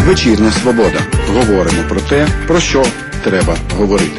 Вечірня Свобода. Говоримо про те, про що треба говорити.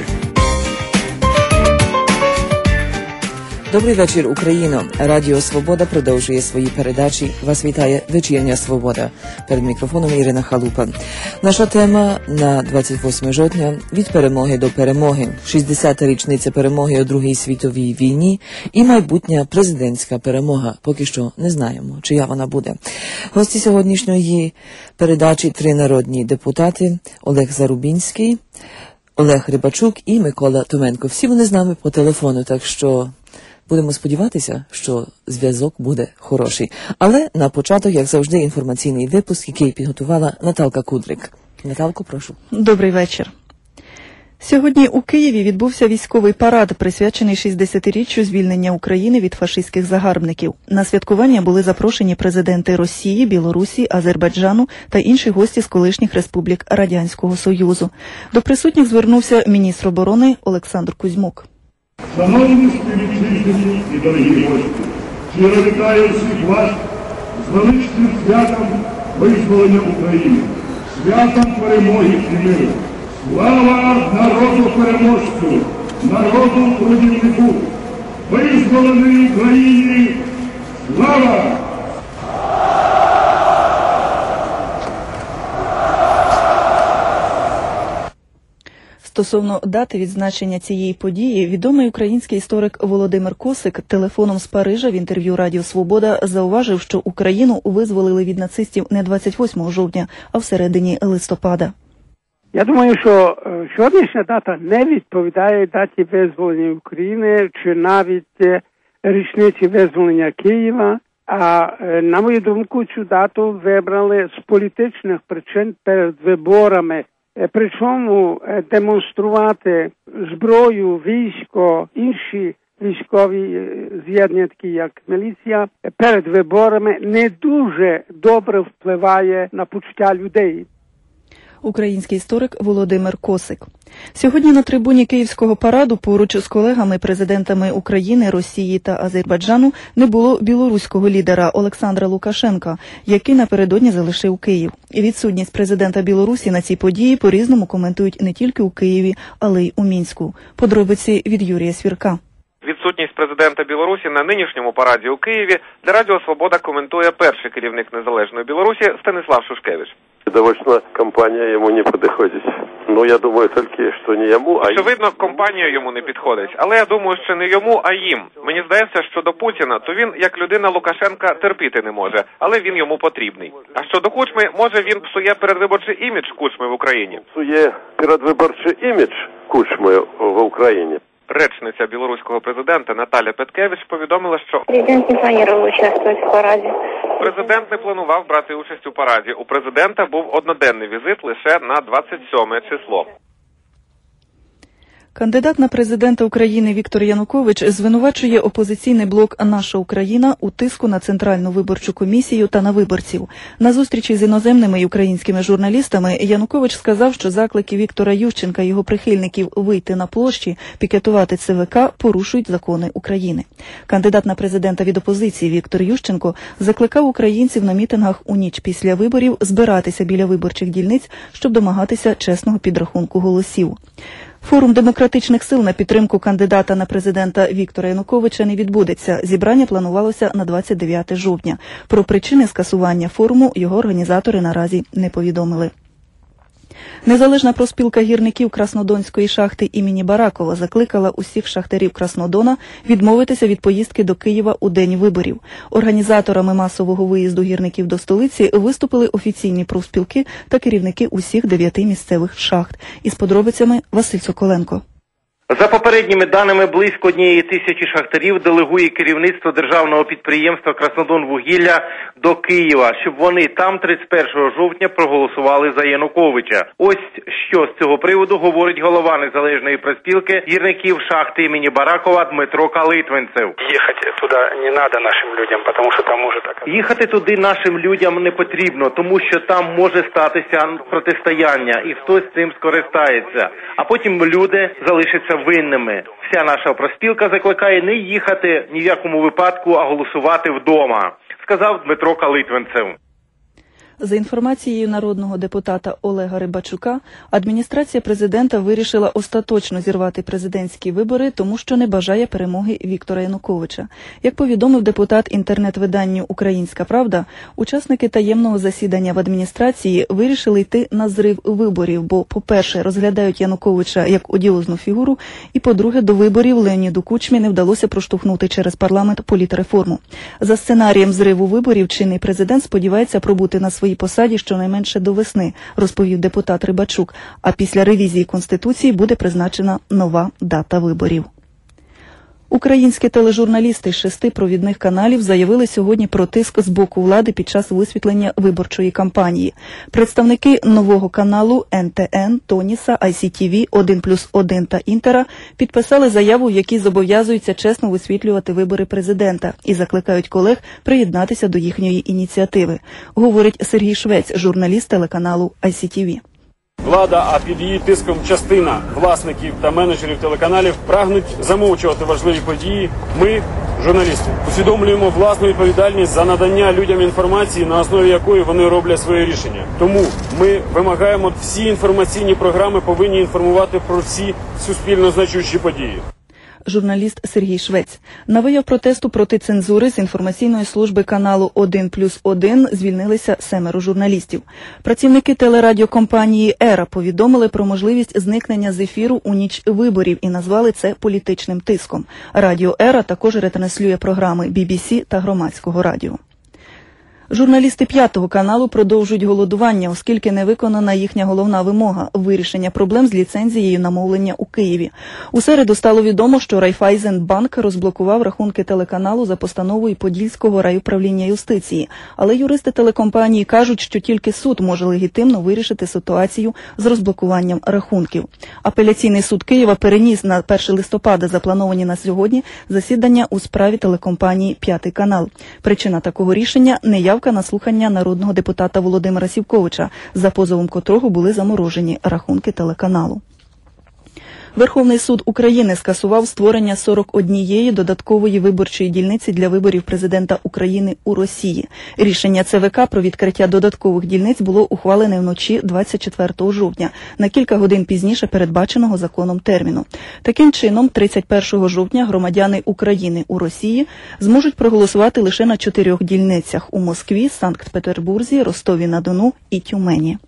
Добрий вечір, Україно. Радіо Свобода продовжує свої передачі. Вас вітає Вечірня Свобода. Перед мікрофоном Ірина Халупа. Наша тема на 28 жовтня – від перемоги до перемоги. 60-та річниця перемоги у Другій світовій війні і майбутня президентська перемога. Поки що не знаємо, чия вона буде. Гості сьогоднішньої передачі – 3 народні депутати – Олег Зарубінський, Олег Рибачук і Микола Томенко. Всі вони з нами по телефону, так що будемо сподіватися, що зв'язок буде хороший. Але на початок, як завжди, інформаційний випуск, який підготувала Наталка Кудрик. Наталко, прошу. Добрий вечір. Сьогодні у Києві відбувся військовий парад, присвячений 60-річчю звільнення України від фашистських загарбників. На святкування були запрошені президенти Росії, Білорусі, Азербайджану та інші гості з колишніх республік Радянського Союзу. До присутніх звернувся міністр оборони Олександр Кузьмук. Шановні співвітчизники і дорогі гості, щиро вітаю всіх вас з величним святом визволення України, святом перемоги і миру. Слава народу-переможцю, народу-трудівнику, визволеній Україні, слава! Стосовно дати відзначення цієї події, відомий український історик Володимир Косик телефоном з Парижа в інтерв'ю Радіо Свобода зауважив, що Україну визволили від нацистів не 28 жовтня, а всередині листопада. Я думаю, що сьогоднішня дата не відповідає даті визволення України чи навіть річниці визволення Києва. А на мою думку, цю дату вибрали з політичних причин перед виборами. Причому демонструвати зброю, військо, інші військові з'єднання, такі як міліція, перед виборами не дуже добре впливає на почуття людей. Український історик Володимир Косик. Сьогодні на трибуні Київського параду поруч з колегами-президентами України, Росії та Азербайджану не було білоруського лідера Олександра Лукашенка, який напередодні залишив Київ. І відсутність президента Білорусі на цій події по-різному коментують не тільки у Києві, але й у Мінську. Подробиці від Юрія Свірка. Відсутність президента Білорусі на нинішньому параді у Києві для Радіо Свобода коментує перший керівник Незалежної Білорусі Станислав Шушкевич. Довольно компания ему не подходит. Ну, я думаю, тільки, що не йому, а очевидно, компанія йому не підходить. Але я думаю, що не йому, а їм. Мені здається, що до Путіна, то він, як людина Лукашенка, терпіти не може. Але він йому потрібний. А щодо Кучми, може він псує передвиборчий імідж Кучми в Україні? Псує передвиборчий імідж Кучми в Україні. Речниця білоруського президента Наталя Петкевич повідомила, що президент не планував участвувати в параді. Президент не планував брати участь у параді. У президента був одноденний візит лише на 27 число. Кандидат на президента України Віктор Янукович звинувачує опозиційний блок «Наша Україна» у тиску на Центральну виборчу комісію та на виборців. На зустрічі з іноземними і українськими журналістами Янукович сказав, що заклики Віктора Ющенка і його прихильників вийти на площі, пікетувати ЦВК порушують закони України. Кандидат на президента від опозиції Віктор Ющенко закликав українців на мітингах у ніч після виборів збиратися біля виборчих дільниць, щоб домагатися чесного підрахунку голосів. Форум демократичних сил на підтримку кандидата на президента Віктора Януковича не відбудеться. Зібрання планувалося на 29 жовтня. Про причини скасування форуму його організатори наразі не повідомили. Незалежна профспілка гірників Краснодонської шахти імені Баракова закликала усіх шахтарів Краснодона відмовитися від поїздки до Києва у день виборів. Організаторами масового виїзду гірників до столиці виступили офіційні профспілки та керівники усіх 9 місцевих шахт. Із подробицями Василь Соколенко. За попередніми даними, близько 1000 шахтарів делегує керівництво державного підприємства «Краснодонвугілля» до Києва, щоб вони там 31 жовтня проголосували за Януковича. Ось що з цього приводу говорить голова незалежної профспілки гірників шахти імені Баракова Дмитро Калитвинцев. Їхати туди не треба нашим людям, тому що там може так. Їхати туди нашим людям не потрібно, тому що там може статися протистояння і хтось цим скористається. А потім люди залишаться винними. Вся наша профспілка закликає не їхати ні в якому випадку, а голосувати вдома, сказав Дмитро Калитвинцев. За інформацією народного депутата Олега Рибачука, адміністрація президента вирішила остаточно зірвати президентські вибори, тому що не бажає перемоги Віктора Януковича. Як повідомив депутат інтернет-виданню «Українська правда», учасники таємного засідання в адміністрації вирішили йти на зрив виборів, бо, по-перше, розглядають Януковича як одіозну фігуру, і, по-друге, до виборів Леоніду Кучмі не вдалося проштовхнути через парламент політреформу. За сценарієм зриву виборів чинний президент сподівається пробути на своїй посаді щонайменше до весни, розповів депутат Рибачук, а після ревізії Конституції буде призначена нова дата виборів. Українські тележурналісти з 6 провідних каналів заявили сьогодні про тиск з боку влади під час висвітлення виборчої кампанії. Представники нового каналу НТН, Тоніса, ICTV, 1+1 та Інтера підписали заяву, в якій зобов'язуються чесно висвітлювати вибори президента і закликають колег приєднатися до їхньої ініціативи, говорить Сергій Швець, журналіст телеканалу ICTV. Влада, а під її тиском частина власників та менеджерів телеканалів прагнуть замовчувати важливі події. Ми, журналісти, усвідомлюємо власну відповідальність за надання людям інформації, на основі якої вони роблять свої рішення. Тому ми вимагаємо, всі інформаційні програми повинні інформувати про всі суспільно значущі події. Журналіст Сергій Швець. На вияв протесту проти цензури з інформаційної служби каналу 1+1 звільнилися 7 журналістів. Працівники телерадіокомпанії «Ера» повідомили про можливість зникнення з ефіру у ніч виборів і назвали це політичним тиском. Радіо «Ера» також ретранслює програми BBC та Громадського радіо. Журналісти 5-го каналу продовжують голодування, оскільки не виконана їхня головна вимога – вирішення проблем з ліцензією на мовлення у Києві. У середу стало відомо, що Райфайзенбанк розблокував рахунки телеканалу за постановою Подільського райуправління юстиції. Але юристи телекомпанії кажуть, що тільки суд може легітимно вирішити ситуацію з розблокуванням рахунків. Апеляційний суд Києва переніс на 1 листопада заплановані на сьогодні засідання у справі телекомпанії «5-й канал». Причина такого рішення – неявка на слухання народного депутата Володимира Сівковича, за позовом котрого були заморожені рахунки телеканалу. Верховний суд України скасував створення 41 додаткової виборчої дільниці для виборів президента України у Росії. Рішення ЦВК про відкриття додаткових дільниць було ухвалене вночі 24 жовтня, на кілька годин пізніше передбаченого законом терміну. Таким чином, 31 жовтня громадяни України у Росії зможуть проголосувати лише на 4 дільницях – у Москві, Санкт-Петербурзі, Ростові-на-Дону і Тюмені.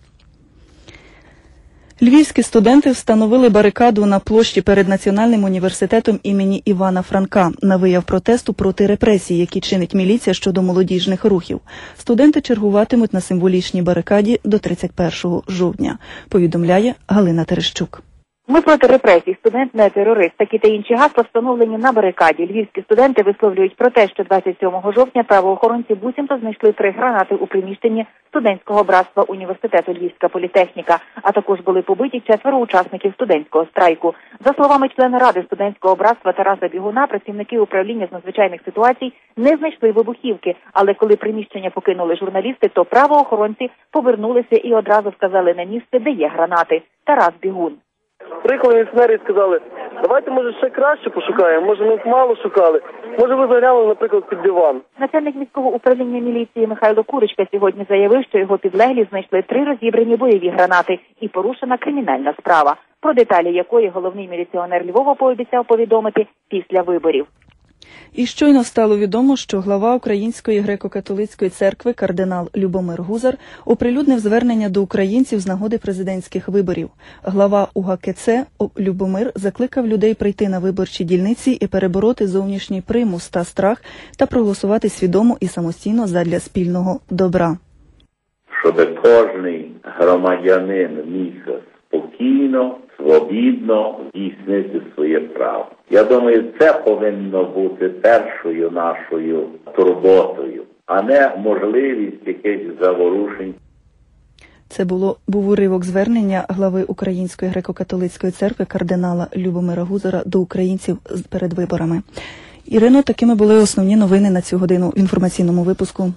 Львівські студенти встановили барикаду на площі перед Національним університетом імені Івана Франка на вияв протесту проти репресій, які чинить міліція щодо молодіжних рухів. Студенти чергуватимуть на символічній барикаді до 31 жовтня, повідомляє Галина Терещук. Ми проти репресій, студент не терорист. Такі та інші гасла встановлені на барикаді. Львівські студенти висловлюють про те, що 27 жовтня правоохоронці буцімто знайшли 3 гранати у приміщенні студентського братства університету Львівська політехніка, а також були побиті 4 учасників студентського страйку. За словами члена ради студентського братства Тараса Бігуна, працівники управління з надзвичайних ситуацій не знайшли вибухівки, але коли приміщення покинули журналісти, то правоохоронці повернулися і одразу вказали на місце, де є гранати. Тарас Бігун. Приїхали міліціонери і сказали, давайте, може, ще краще пошукаємо, може, ми мало шукали, може, ви заглянули, наприклад, під диван. Начальник міського управління міліції Михайло Курочка сьогодні заявив, що його підлеглі знайшли 3 розібрані бойові гранати і порушена кримінальна справа, про деталі якої головний міліціонер Львова пообіцяв повідомити після виборів. І щойно стало відомо, що глава Української греко-католицької церкви кардинал Любомир Гузар оприлюднив звернення до українців з нагоди президентських виборів. Глава УГКЦ Любомир закликав людей прийти на виборчі дільниці і перебороти зовнішній примус та страх та проголосувати свідомо і самостійно задля спільного добра. Щоб кожний громадянин міг спокійно, свобідно здійснити своє право. Я думаю, це повинно бути першою нашою турботою, а не можливість якихось заворушень. Це був уривок звернення глави Української греко-католицької церкви кардинала Любомира Гузара до українців перед виборами. Ірино, такими були основні новини на цю годину в інформаційному випуску.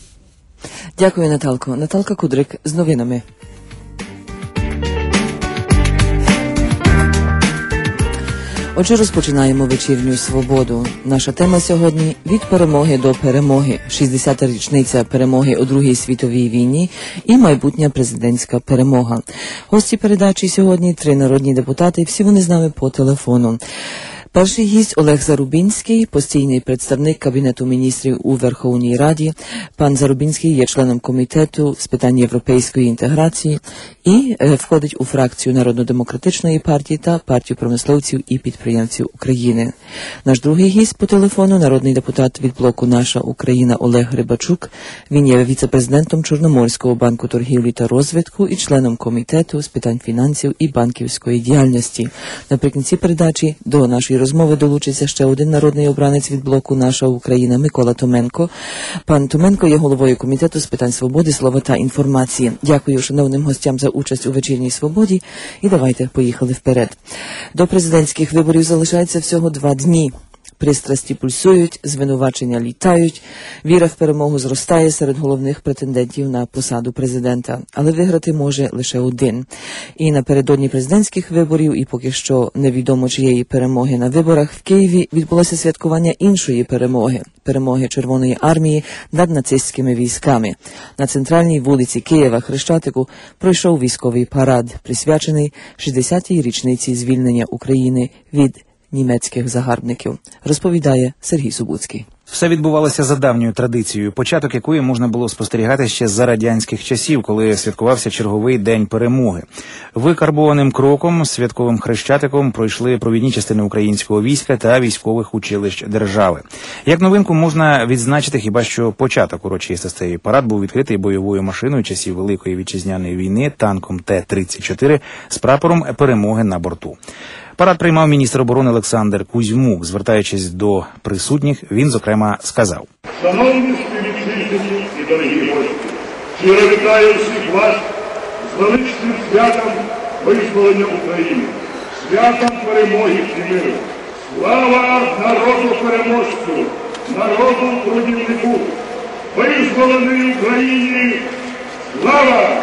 Дякую, Наталко. Наталка Кудрик з новинами. Отже, розпочинаємо вечірню свободу. Наша тема сьогодні – від перемоги до перемоги. 60-та річниця перемоги у Другій світовій війні і майбутня президентська перемога. Гості передачі сьогодні – 3 народні депутати, всі вони з нами по телефону. Перший гість Олег Зарубінський, постійний представник Кабінету міністрів у Верховній Раді. Пан Зарубінський є членом комітету з питань європейської інтеграції і входить у фракцію Народно-демократичної партії та партію промисловців і підприємців України. Наш другий гість по телефону – народний депутат від блоку «Наша Україна» Олег Грибачук. Він є віце-президентом Чорноморського банку торгівлі та розвитку і членом комітету з питань фінансів і банківської діяльності. Наприкінці передачі до нашої розмови долучиться ще один народний обранець від блоку «Наша Україна» Микола Томенко. Пан Томенко є головою комітету з питань свободи, слова та інформації. Дякую шановним гостям за участь у вечірній свободі. І давайте поїхали вперед. До президентських виборів залишається всього 2 дні. Пристрасті пульсують, звинувачення літають, віра в перемогу зростає серед головних претендентів на посаду президента. Але виграти може лише один. І напередодні президентських виборів, і поки що невідомо чиєї перемоги на виборах, в Києві відбулося святкування іншої перемоги – перемоги Червоної армії над нацистськими військами. На центральній вулиці Києва Хрещатику пройшов військовий парад, присвячений 60-й річниці звільнення України від німецьких загарбників, розповідає Сергій Субуцький. Все відбувалося за давньою традицією, початок якої можна було спостерігати ще за радянських часів, коли святкувався черговий День перемоги. Викарбованим кроком, святковим хрещатиком пройшли провідні частини українського війська та військових училищ держави. Як новинку можна відзначити хіба що початок урочистостей. Парад був відкритий бойовою машиною часів Великої Вітчизняної війни, танком Т-34 з прапором перемоги на борту. Парад приймав міністр оборони Олександр Кузьмук. Звертаючись до присутніх, він, зокрема, сказав: «Шановні співвітчизники і дорогі гості, щиро вітаю всіх вас з величним святом визволення України, святом перемоги і миру. Слава народу-переможцю, народу-трудівнику, визволеній Україні! Слава!»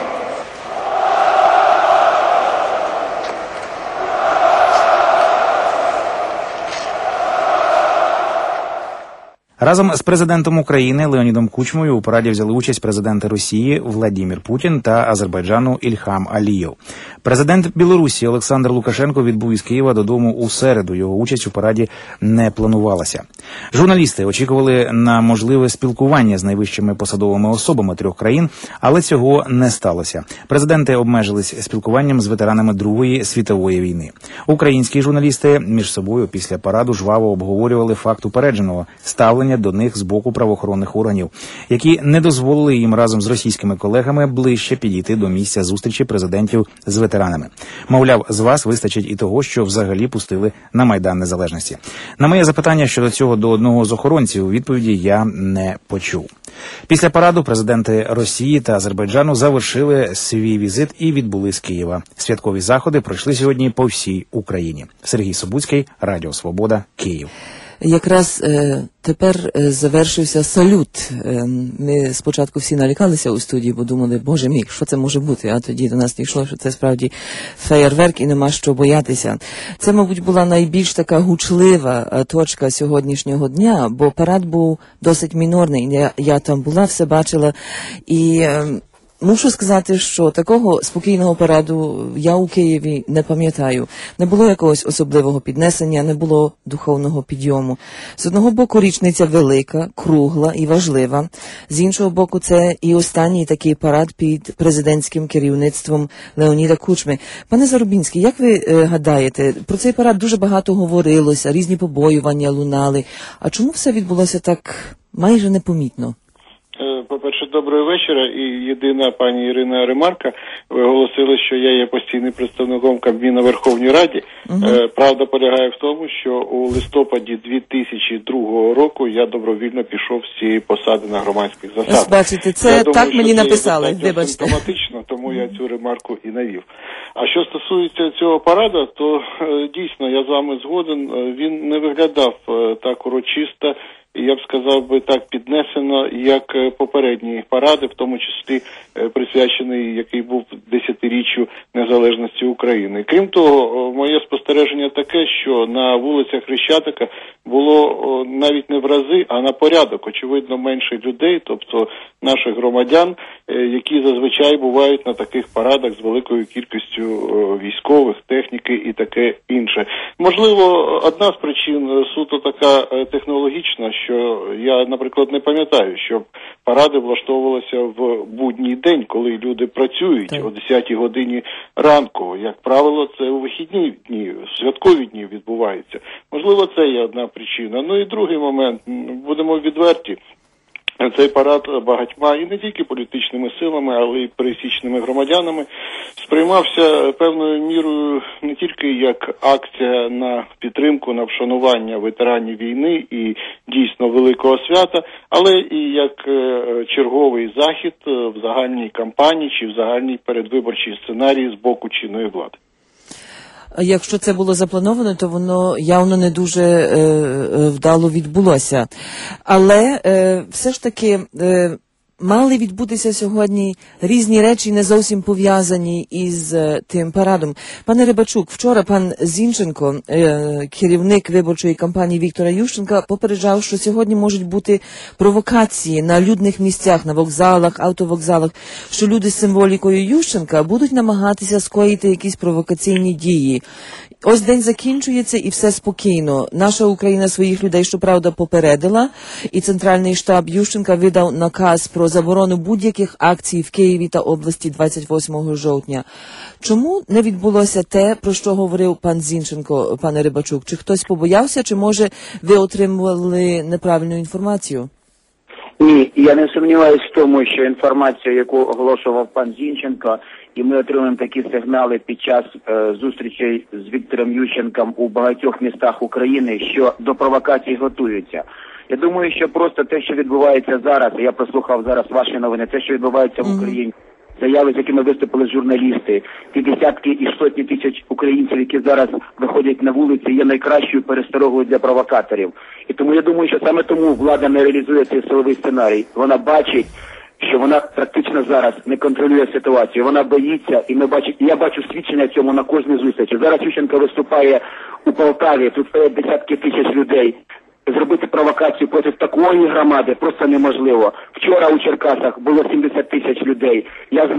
Разом з президентом України Леонідом Кучмою у параді взяли участь президенти Росії Владимир Путін та Азербайджану Ільхам Алієв. Президент Білорусі Олександр Лукашенко відбув із Києва додому у середу. Його участь у параді не планувалася. Журналісти очікували на можливе спілкування з найвищими посадовими особами 3 країн, але цього не сталося. Президенти обмежились спілкуванням з ветеранами Другої світової війни. Українські журналісти між собою після параду жваво обговорювали факт упередженого ставлення до них з боку правоохоронних органів, які не дозволили їм разом з російськими колегами ближче підійти до місця зустрічі президентів з ветеранами. Мовляв, з вас вистачить і того, що взагалі пустили на Майдан Незалежності. На моє запитання щодо цього до одного з охоронців відповіді я не почув. Після параду президенти Росії та Азербайджану завершили свій візит і відбули з Києва. Святкові заходи пройшли сьогодні по всій Україні. Сергій Собуцький, Радіо Свобода, Київ. Якраз тепер завершився салют. Ми спочатку всі налякалися у студії, бо думали, боже мій, що це може бути? А тоді до нас дійшло, що це справді феєрверк і нема що боятися. Це, мабуть, була найбільш така гучлива точка сьогоднішнього дня, бо парад був досить мінорний. Я там була, все бачила і... Мушу сказати, що такого спокійного параду я у Києві не пам'ятаю. Не було якогось особливого піднесення, не було духовного підйому. З одного боку річниця велика, кругла і важлива. З іншого боку це і останній такий парад під президентським керівництвом Леоніда Кучми. Пане Зарубінський, як ви гадаєте, про цей парад дуже багато говорилося, різні побоювання лунали. А чому все відбулося так майже непомітно? По-перше, доброго вечора. І єдина пані Ірина ремарка. Ви оголосили, що я є постійним представником Кабміну Верховній Раді. Правда полягає в тому, що у листопаді 2002 року я добровільно пішов з цієї посади на громадських засадах. Бачите, це так мені написали, вибачте. Автоматично, тому я цю ремарку і навів. А що стосується цього параду, то дійсно я з вами згоден, він не виглядав так урочисто я б сказав би так, піднесено, як попередні паради, в тому числі присвячений, який був 10-річчю незалежності України. Крім того, моє спостереження таке, що на вулицях Хрещатика було навіть не в рази, а на порядок, очевидно, менше людей, тобто наших громадян, які зазвичай бувають на таких парадах з великою кількістю військових, техніки і таке інше. Можливо, одна з причин суто така технологічна, що я, наприклад, не пам'ятаю, щоб паради влаштовувалися в будній день, коли люди працюють о 10-й годині ранку. Як правило, це у вихідні дні, святкові дні відбувається. Можливо, це є одна причина. Ну і другий момент, будемо відверті, цей парад багатьма, і не тільки політичними силами, але й пересічними громадянами, сприймався певною мірою не тільки як акція на підтримку, на вшанування ветеранів війни і дійсно великого свята, але і як черговий захід в загальній кампанії чи в загальній передвиборчій сценарії з боку чинної влади. Якщо це було заплановано, то воно явно не дуже вдало відбулося. Але все ж таки мали відбутися сьогодні різні речі, не зовсім пов'язані із тим парадом. Пане Рибачук, вчора пан Зінченко, керівник виборчої кампанії Віктора Ющенка, попереджав, що сьогодні можуть бути провокації на людних місцях, на вокзалах, автовокзалах, що люди з символікою Ющенка будуть намагатися скоїти якісь провокаційні дії. Ось день закінчується і все спокійно. Наша Україна своїх людей, щоправда, попередила, і Центральний штаб Ющенка видав наказ про заборону будь-яких акцій в Києві та області 28 жовтня. Чому не відбулося те, про що говорив пан Зінченко, пане Рибачук? Чи хтось побоявся, чи, може, ви отримували неправильну інформацію? Ні, я не сумніваюся в тому, що інформація, яку оголошував пан Зінченко, і ми отримуємо такі сигнали під час зустрічей з Віктором Ющенком у багатьох містах України, що до провокацій готуються. Я думаю, що просто те, що відбувається зараз, я прослухав зараз ваші новини, те, що відбувається в Україні, заяви, з якими виступили журналісти, ті десятки і сотні тисяч українців, які зараз виходять на вулиці, є найкращою пересторогою для провокаторів. І тому я думаю, що саме тому влада не реалізує цей силовий сценарій. Вона бачить, що вона практично зараз не контролює ситуацію. Вона боїться, і я бачу свідчення цьому на кожній зустрічі. Зараз Ющенко виступає у Полтаві, тут стоять десятки тисяч людей. Зробити провокацію проти такої громади просто неможливо. Вчора у Черкасах було 70 тисяч людей.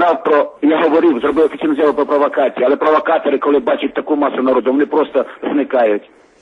Я говорив, зробив офіційну заяву про провокації, але провокатори, коли бачать таку масу народу, вони просто зникають.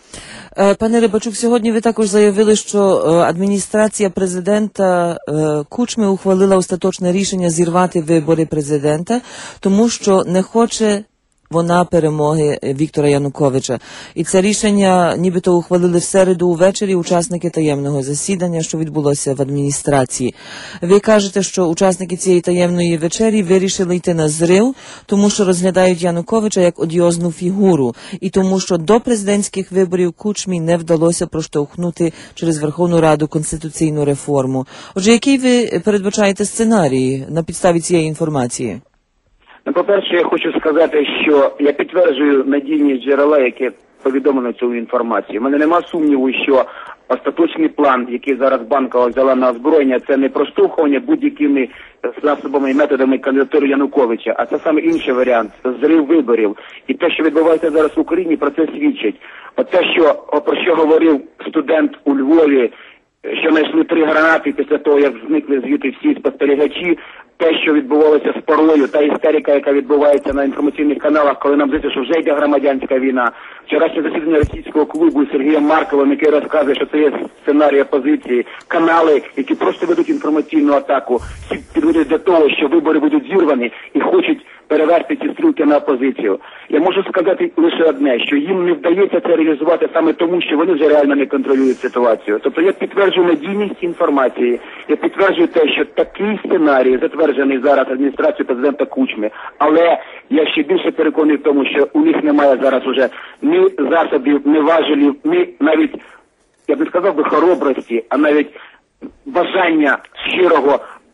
Пане Рибачук, сьогодні ви також заявили, що адміністрація президента Кучми ухвалила остаточне рішення зірвати вибори президента, тому що не хоче вона перемоги Віктора Януковича. І це рішення нібито ухвалили в середу увечері учасники таємного засідання, що відбулося в адміністрації. Ви кажете, що учасники цієї таємної вечері вирішили йти на зрив, тому що розглядають Януковича як одіозну фігуру, і тому що до президентських виборів Кучмі не вдалося проштовхнути через Верховну Раду конституційну реформу. Отже, який ви передбачаєте сценарій на підставі цієї інформації? Ну, по-перше, я хочу сказати, що я підтверджую надійність джерела, яке повідомлено цю інформацію. У мене нема сумніву, що остаточний план, який зараз Банкова взяла на озброєння, це не проштовхування будь-якими засобами і методами кандидатури Януковича, а це саме інший варіант – зрив виборів. І те, що відбувається зараз в Україні, про це свідчить. От те, про що говорив студент у Львові, що знайшли 3 гранати після того, як зникли звідти всі спостерігачі, те, що відбувалося з Парлою, та істерика, яка відбувається на інформаційних каналах, коли нам здається, що вже йде громадянська війна. Вчорашнє засідання російського клубу з Сергієм Марковим, який розказує, що це є сценарій опозиції, канали, які просто ведуть інформаційну атаку, всі підводять до того, що вибори будуть зірвані і хочуть переверти ці стрілки на опозицію. Я можу сказати лише одне, що їм не вдається це реалізувати саме тому, що вони вже реально не контролюють ситуацію. Тобто я підтверджую надійність інформації, я підтверджую те, що такий сценарій затверджений зараз адміністрацією президента Кучми, але я ще більше переконаний в тому, що у них немає зараз уже ні засобів, ні важелів, ні навіть, я б не сказав би, хоробрості, а навіть бажання щирого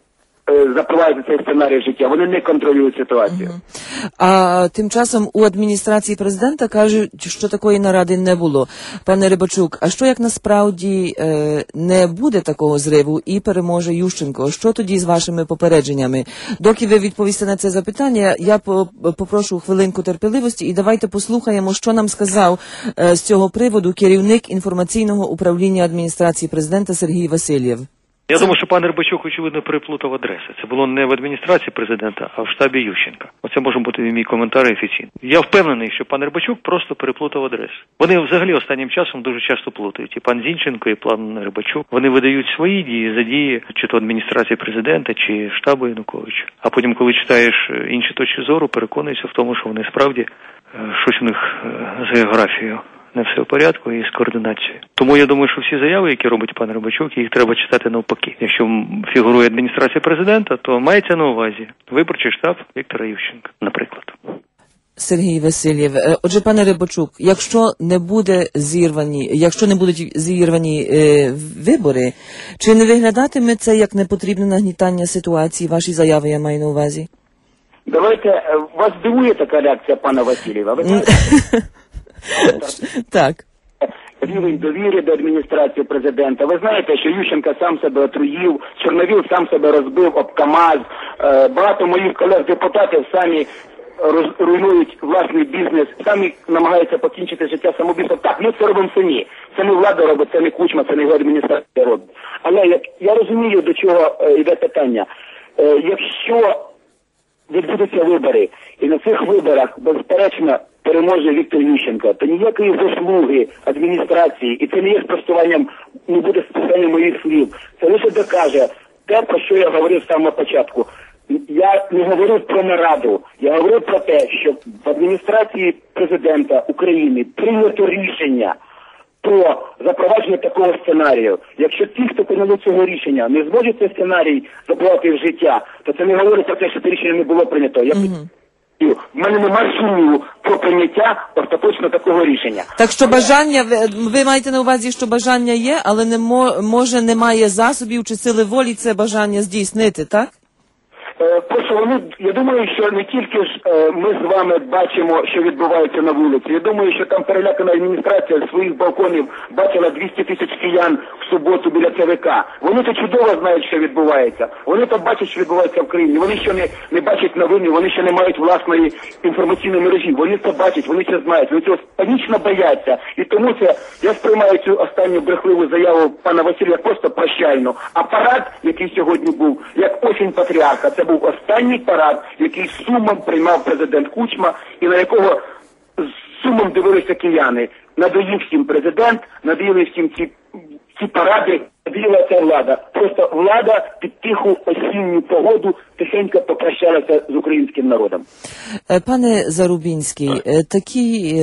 запровадити цей сценарій життя. Вони не контролюють ситуацію. А тим часом у адміністрації президента кажуть, що такої наради не було. Пане Рибачук, а що як насправді не буде такого зриву і переможе Ющенко? Що тоді з вашими попередженнями? Доки ви відповісте на це запитання, я попрошу хвилинку терпеливості і давайте послухаємо, що нам сказав з цього приводу керівник інформаційного управління адміністрації президента Сергій Васильєв. Я думаю, що пан Рибачук, очевидно, переплутав адреси. Це було не в адміністрації президента, а в штабі Ющенка. Оце може бути мій коментар офіційний. Я впевнений, що пан Рибачук просто переплутав адреси. Вони взагалі останнім часом дуже часто плутають. І пан Зінченко, і пан Рибачук. Вони видають свої дії за дії, чи то адміністрації президента, чи штабу Януковича. А потім, коли читаєш інші точки зору, переконуєшся в тому, що вони справді щось у них з географією не все в порядку і з координацією. Тому я думаю, що всі заяви, які робить пан Рибачук, їх треба читати навпаки. Якщо фігурує адміністрація президента, то мається на увазі виборчий штаб Віктора Ющенка, наприклад. Сергій Васильєв, отже, пане Рибачук, якщо не будуть зірвані вибори, чи не виглядатиме це як непотрібне нагнітання ситуації? Ваші заяви я маю на увазі. Давайте, вас дивує така реакція пана Васильєва? Ви знаєте? Так. Рівень довіри до адміністрації президента. Ви знаєте, що Ющенко сам себе отруїв, Чорновіл сам себе розбив об КАМАЗ. Багато моїх колег-депутатів самі руйнують власний бізнес, самі намагаються покінчити життя самобійством. Так, ми це робимо самі. Це не влада робить, це не Кучма, це не його адміністрація робить. Але я розумію, до чого йде питання. Якщо відбудуться вибори, і на цих виборах, безперечно, переможе Віктор Ющенко, то ніякої заслуги адміністрації, і це не є спростуванням, не буде спростуванням моїх слів. Це лише докаже те, про що я говорив з самого початку. Я не говорив про нараду, я говорив про те, що в адміністрації президента України прийнято рішення про запровадження такого сценарію. Якщо ті, хто прийняли цього рішення, не зможуть цей сценарій запровадити в життя, то це не говорить про те, що це рішення не було прийнято. В мене немає сумніву про прийняття остаточно такого рішення. Так що бажання, ви маєте на увазі, що бажання є, але може немає засобів чи сили волі це бажання здійснити, так? Просто я думаю, що не тільки ж ми з вами бачимо, що відбувається на вулиці. Я думаю, що там перелякана адміністрація з своїх балконів бачила 200 тисяч киян в суботу біля ЦВК. Вони то чудово знають, що відбувається. Вони то бачать, що відбувається в країні. Вони ще не бачать новини, вони ще не мають власної інформаційної мережі. Вони це бачать, вони це знають, вони цього панічно бояться. І тому я сприймаю цю останню брехливу заяву пана Василія просто прощальну. А парад, який сьогодні був, як осінь патріарха, це був останній парад, який з сумом приймав президент Кучма і на якого з сумом дивилися кияни. Надоїв всім президент, надоїли всім ці паради, надоїла ця влада. Просто влада під тиху осінню погоду тихенько попрощалася з українським народом. Пане Зарубінський, такі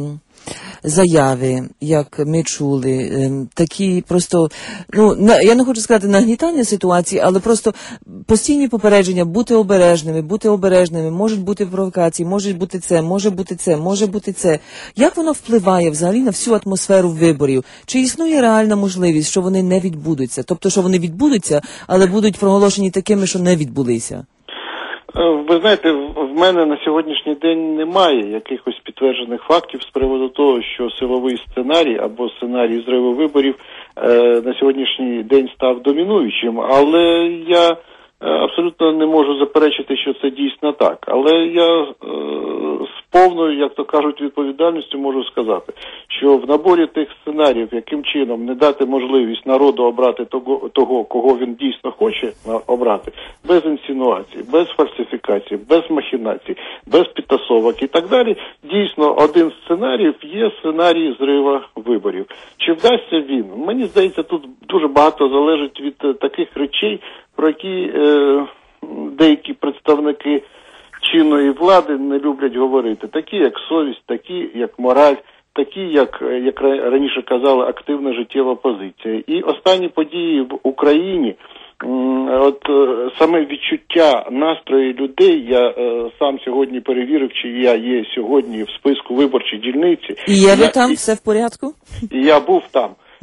заяви, як ми чули, такі просто, я не хочу сказати нагнітання ситуації, але просто постійні попередження, бути обережними, можуть бути провокації, може бути це, може бути це. Як воно впливає взагалі на всю атмосферу виборів? Чи існує реальна можливість, що вони не відбудуться? Тобто, що вони відбудуться, але будуть проголошені такими, що не відбулися? Ви знаєте, в мене на сьогоднішній день немає якихось підтверджених фактів з приводу того, що силовий сценарій або сценарій зриву виборів на сьогоднішній день став домінуючим, але я абсолютно не можу заперечити, що це дійсно так. Але я з повною, як то кажуть, відповідальністю можу сказати, що в наборі тих сценаріїв, яким чином не дати можливість народу обрати того, кого він дійсно хоче обрати, без інсинуацій, без фальсифікацій, без махінацій, без підтасовок і так далі, дійсно один з сценаріїв є сценарій зрива виборів. Чи вдасться він? Мені здається, тут дуже багато залежить від таких речей, про які деякі представники чинної влади не люблять говорити. Такі, як совість, такі, як мораль, такі, як раніше казали, активна життєва позиція. І останні події в Україні, саме відчуття настрою людей, я сам сьогодні перевірив, чи я є сьогодні в списку виборчої дільниці. І є ви там? Все в порядку? І я був там.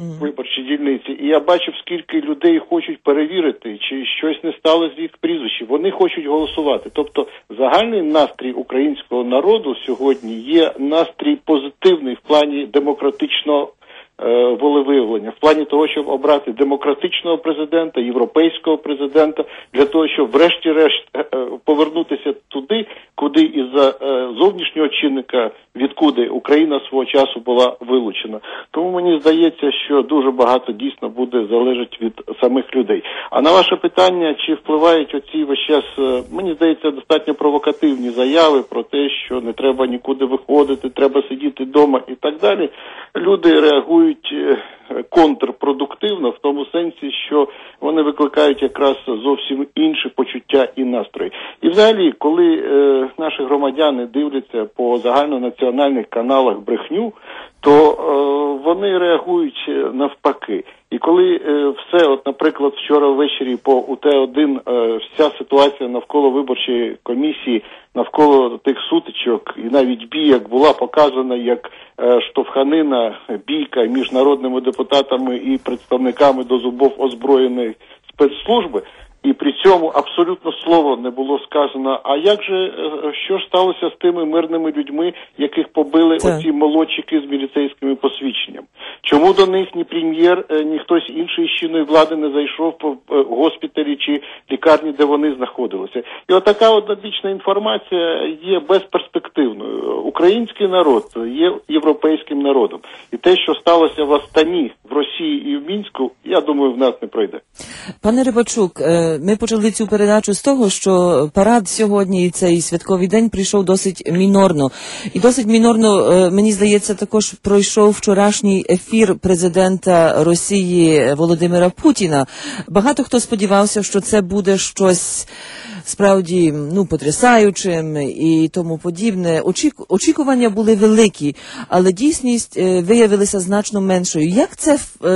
виборчі дільниці, і я бачив, скільки людей хочуть перевірити, чи щось не стало з їх прізвищів. Вони хочуть голосувати. Тобто загальний настрій українського народу сьогодні є настрій позитивний в плані демократичного волевиявлення, в плані того, щоб обрати демократичного президента, європейського президента, для того, щоб врешті-решт повернутися туди, куди із-за зовнішнього чинника, відкуди Україна свого часу була вилучена. Тому мені здається, що дуже багато дійсно буде залежати від самих людей. А на ваше питання, чи впливають оці весь час, мені здається, достатньо провокативні заяви про те, що не треба нікуди виходити, треба сидіти вдома і так далі, люди реагують контрпродуктивно в тому сенсі, що вони викликають якраз зовсім інші почуття і настрої. І взагалі, коли наші громадяни дивляться по загальнонаціональних каналах брехню, то вони реагують навпаки. І коли все, от, наприклад, вчора ввечері по УТ-1 вся ситуація навколо виборчої комісії, навколо тих сутичок і навіть бійок була показана як штовханина, бійка між народними депутатами і представниками до зубов озброєної спецслужби, і при цьому абсолютно слово не було сказано, а як же, що ж сталося з тими мирними людьми, яких побили оці молодчики з міліцейськими посвідченням? Чому до них ні прем'єр, ні хтось інший з чинної влади не зайшов по госпіталі чи лікарні, де вони знаходилися? І отака однобічна інформація є безперспективною. Український народ є європейським народом. І те, що сталося в Астані, в Росії і в Мінську, я думаю, в нас не пройде. Пане Рибачук, ми почали цю передачу з того, що парад сьогодні, цей святковий день, прийшов досить мінорно. І досить мінорно, мені здається, також пройшов вчорашній ефір президента Росії Володимира Путіна. Багато хто сподівався, що це буде щось справді, потрясаючим і тому подібне. Очікування були великі, але дійсність виявилася значно меншою. Як це,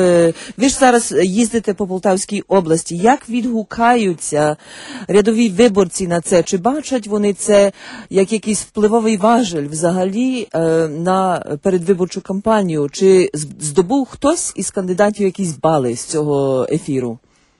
ви ж зараз їздите по Полтавській області, як відгукаються рядові виборці на це? Чи бачать вони це як якийсь впливовий важель взагалі на передвиборчу кампанію? Чи здобув хтось із кандидатів якісь бали з цього ефіру?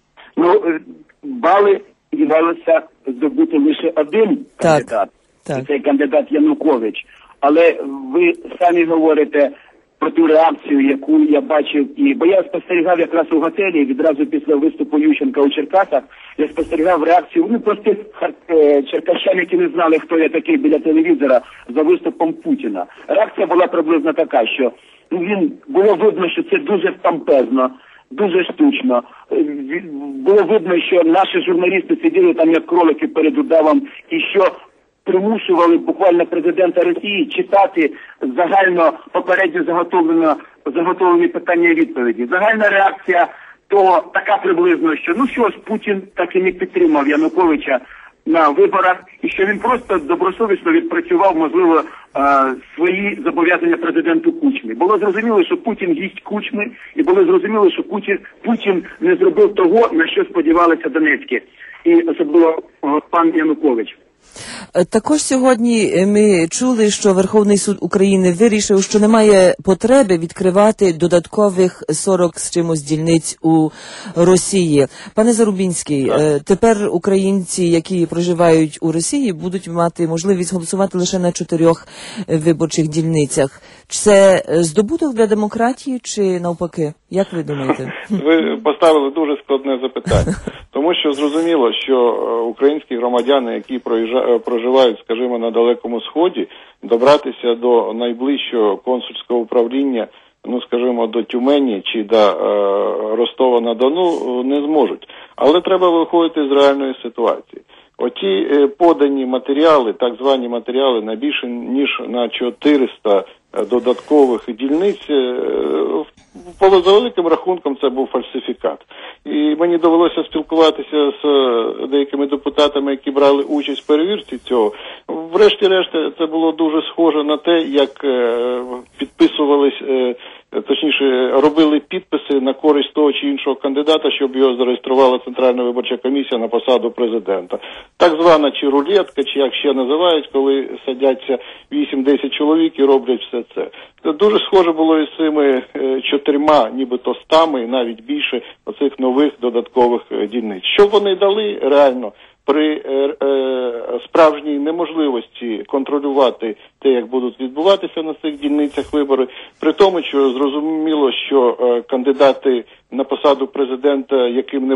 Бали сподівалося здобути лише один кандидат. Цей кандидат Янукович. Але ви самі говорите про ту реакцію, яку я бачив, бо я спостерігав якраз у готелі відразу після виступу Ющенка у Черкасах, я спостерігав реакцію, простих черкащан, які не знали, хто я такий біля телевізора, за виступом Путіна. Реакція була приблизно така, що було видно, що це дуже помпезно, дуже штучно. Було видно, що наші журналісти сиділи там як кролики перед удавом і що примушували буквально президента Росії читати загально попередньо заготовлені питання і відповіді. Загальна реакція того така приблизно, що Путін так і не підтримав Януковича на виборах, і що він просто добросовісно відпрацював, можливо, свої зобов'язання президенту Кучмі. Було зрозуміло, що Путін гість Кучми, і було зрозуміло, що Путін не зробив того, на що сподівалися донецькі, і особливо пан Янукович. Також сьогодні ми чули, що Верховний суд України вирішив, що немає потреби відкривати додаткових 40 з чимось дільниць у Росії. Пане Зарубінський, тепер українці, які проживають у Росії, будуть мати можливість голосувати лише на 4 виборчих дільницях. Це здобуток для демократії чи навпаки? Як ви думаєте? Ви поставили дуже складне запитання. Тому що зрозуміло, що українські громадяни, які проживають, скажімо, на Далекому Сході, добратися до найближчого консульського управління, скажімо, до Тюмені чи до Ростова-на-Дону не зможуть. Але треба виходити з реальної ситуації. Оті подані матеріали, так звані матеріали, на більше ніж на 400 додаткових дільниць, за великим рахунком це був фальсифікат. І мені довелося спілкуватися з деякими депутатами, які брали участь в перевірці цього. Врешті-решт, це було дуже схоже на те, як підписувались точніше, робили підписи на користь того чи іншого кандидата, щоб його зареєструвала Центральна виборча комісія на посаду президента. Так звана чи рулетка, чи як ще називають, коли садяться 8-10 чоловік і роблять все це. Це дуже схоже було із цими 4, нібито 100, і навіть більше оцих нових додаткових дільниць. Що вони дали реально? При справжній неможливості контролювати те, як будуть відбуватися на цих дільницях вибори, при тому, що зрозуміло, що кандидати на посаду президента, яким не